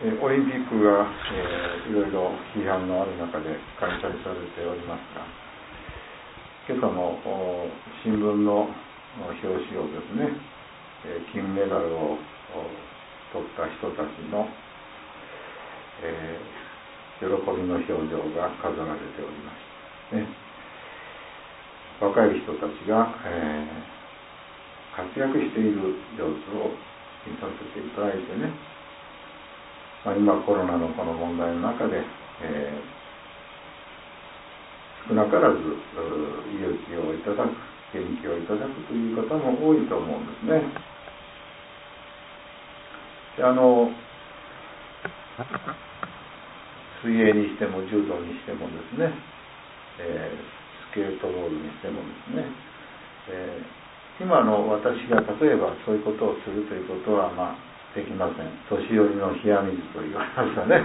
オリンピックが、いろいろ批判のある中で開催されておりますが、今朝の新聞の表紙をですね、金メダルを取った人たちの、喜びの表情が飾られております、ね。若い人たちが、活躍している様子を見させていただいてね、今コロナのこの問題の中で、少なからず勇気をいただく、元気をいただくという方も多いと思うんですね。で水泳にしても柔道にしてもですね、スケートボードにしてもですね、今の私が例えばそういうことをするということはできません。年寄りの冷や水と言われましたね。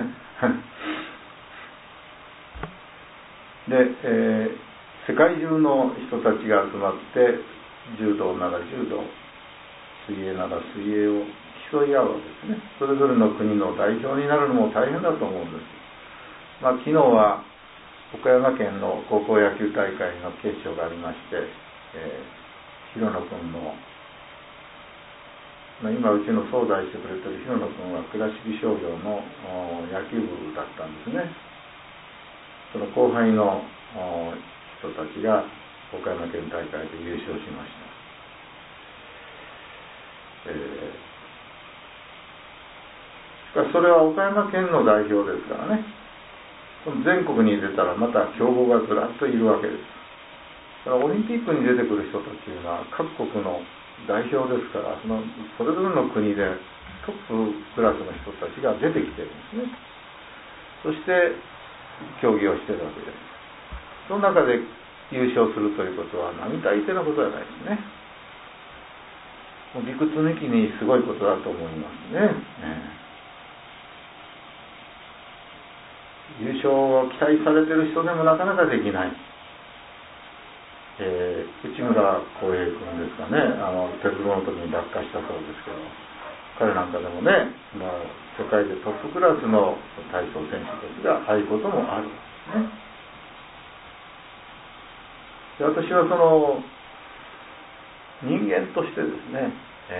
で、世界中の人たちが集まって柔道なら柔道、水泳なら水泳を競い合うわけですね。それぞれの国の代表になるのも大変だと思うんです。昨日は岡山県の高校野球大会の決勝がありまして、広野君の今うちの相談してくれている広野君は倉敷商業の野球部だったんですね。その後輩の人たちが岡山県大会で優勝しました。しかしそれは岡山県の代表ですからね。全国に出たらまた強豪がずらっといるわけです。だからオリンピックに出てくる人たちというのは各国の代表ですから、それぞれの国でトップクラスの人たちが出てきているんですね。そして競技をしているわけです。その中で優勝するということは並大抵のことじゃないですね。もう理屈抜きにすごいことだと思いますね。優勝を期待されている人でもなかなかできない。内村航平君ですかね、鉄棒の時に落下したそうですけど、彼なんかでもね、世界でトップクラスの体操選手たちがああいうこともあるんですね。で、私はその人間としてですね、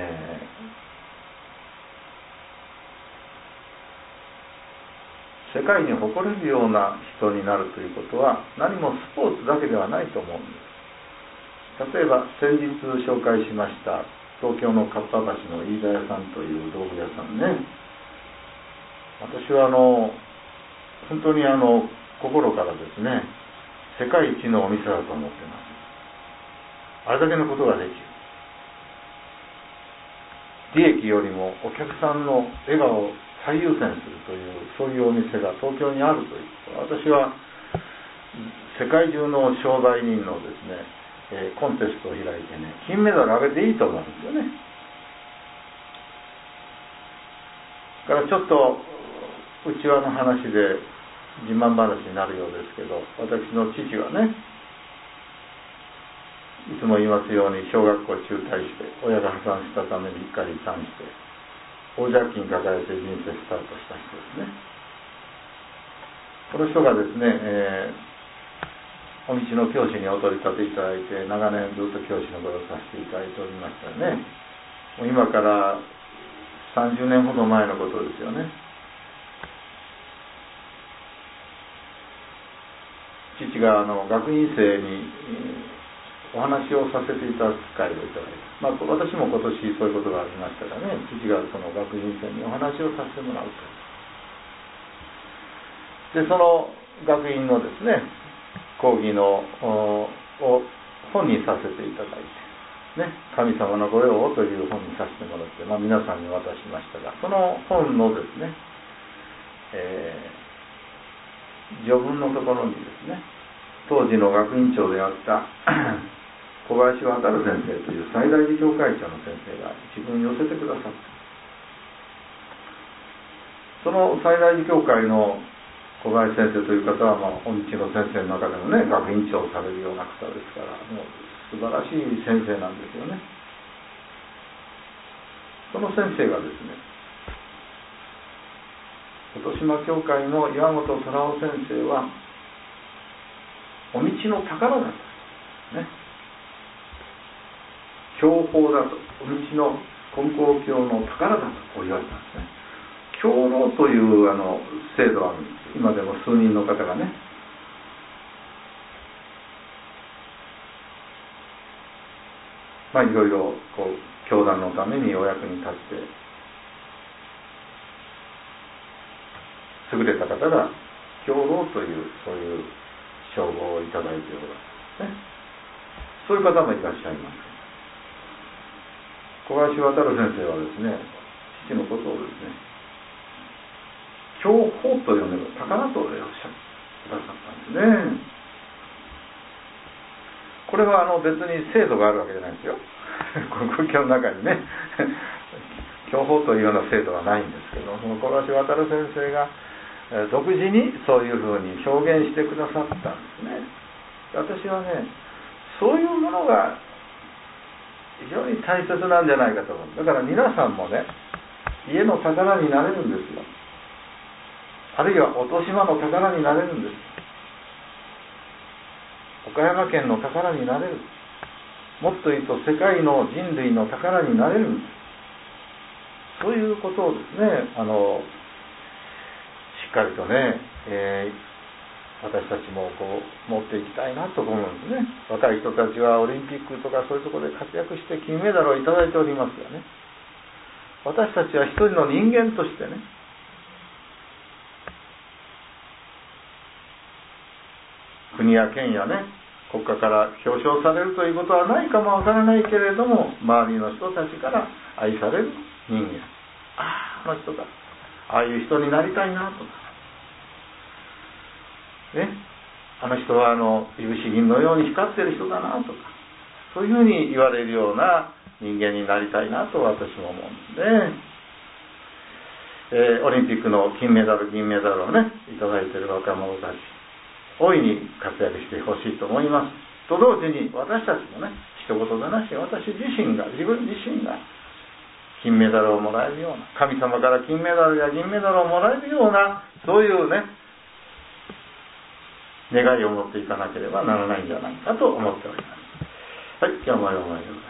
世界に誇れるような人になるということは何もスポーツだけではないと思うんです。例えば先日紹介しました東京のかっぱ橋の飯田屋さんという道具屋さんね、私は本当に心からですね、世界一のお店だと思っています。あれだけのことができる、利益よりもお客さんの笑顔を最優先するという、そういうお店が東京にあるということ、私は世界中の商売人のですね、コンテストを開いてね、金メダルあげていいと思うんですよね。だからちょっと内輪の話で自慢話になるようですけど、私の父はね、いつも言いますように小学校中退して親が破産したために一家離散して大借金抱えて人生スタートした人ですね。この人がですね、お道の教師にお取り立ていただいて長年ずっと教師のことをさせていただいておりましたよね。もう今から30年ほど前のことですよね。父が学院生にお話をさせていただく機会をいただいて、私も今年そういうことがありましたからね、父がその学院生にお話をさせてもらうと。で、その学院のですね、講義のを本にさせていただいて、ね、神様の御用という本にさせてもらって、皆さんに渡しましたが、その本のですね、序文のところにですね、当時の学院長であった小林航先生という最大寺教会長の先生が一文寄せてくださった。その最大寺教会の小林先生という方は、本日の先生の中でもね、学院長をされるような方ですから、もう素晴らしい先生なんですよね。その先生がですね、 琴島教会の岩本虎夫先生はお道の宝だとね、教法だと、お道の金光教の宝だと言われたんですね。教老という制度は今でも数人の方がね、いろいろ教団のためにお役に立って優れた方が教老というそういう称号をいただいているわけですね。そういう方もいらっしゃいます。小林渡先生はですね、父のことをですね、教法と呼んでる宝とおっしゃってくださったんですね。これは別に制度があるわけじゃないんですよ。国教の中にね教法というような制度はないんですけど、その小林渡先生が独自にそういうふうに表現してくださったんですね。私はね、そういうものが非常に大切なんじゃないかと思う。だから皆さんもね、家の宝になれるんですよ。あるいは音島の宝になれるんです。岡山県の宝になれる。もっと言うと世界の人類の宝になれるんです。そういうことをですね、しっかりとね、私たちも持っていきたいなと思うんですね。若い人たちはオリンピックとかそういうところで活躍して金メダルをいただいておりますよね。私たちは一人の人間としてね、国や県やね、国家から表彰されるということはないかもわからないけれども、周りの人たちから愛される人間、あの人だ、ああいう人になりたいなとかね、あの人はいぶし銀のように光ってる人だなとか、そういうふうに言われるような人間になりたいなと私も思うんですね。オリンピックの金メダル銀メダルをねいただいている若者たち、大いに活躍してほしいと思いますと同時に、私たちもね、一言でなし私自分自身が金メダルをもらえるような、神様から金メダルや銀メダルをもらえるような、そういうね願いを持っていかなければならないんじゃないかと思っております。はい、今日もお願いします。